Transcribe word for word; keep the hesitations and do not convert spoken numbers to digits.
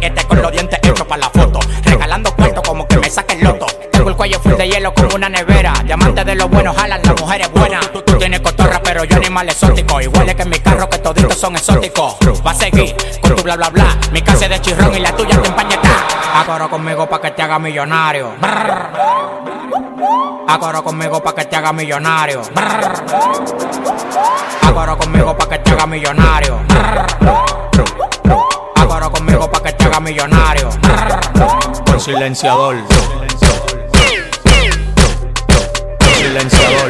este con los dientes hechos para la foto. Regalando cuarto como que me saque el loto. Tengo el cuello full de hielo como una nevera. Diamantes de los buenos jalan, las mujeres buenas. Tú, tú tienes cotorra pero yo animal exótico. Igual que en mi carro que toditos son exóticos. Va a seguir con tu bla bla bla. Mi casa es de chirrón y la tuya te empañeta. Acoro conmigo pa' que te haga millonario. Acoro conmigo pa' que te haga millonario. Acoro conmigo pa' que te haga millonario. Acoro conmigo pa' que te haga millonario. Con silenciador. Silenciador.